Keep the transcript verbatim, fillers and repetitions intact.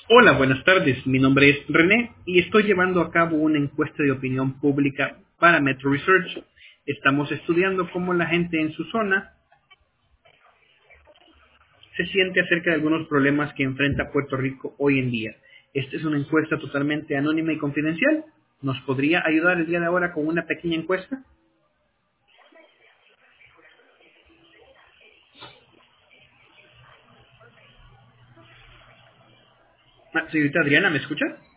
Hola, buenas tardes. Mi nombre es René y estoy llevando a cabo una encuesta de opinión pública para Metro Research. Estamos estudiando cómo la gente en su zona se siente acerca de algunos problemas que enfrenta Puerto Rico hoy en día. Esta es una encuesta totalmente anónima y confidencial. ¿Nos podría ayudar el día de ahora con una pequeña encuesta? Ah, señorita Adriana, ¿me escucha?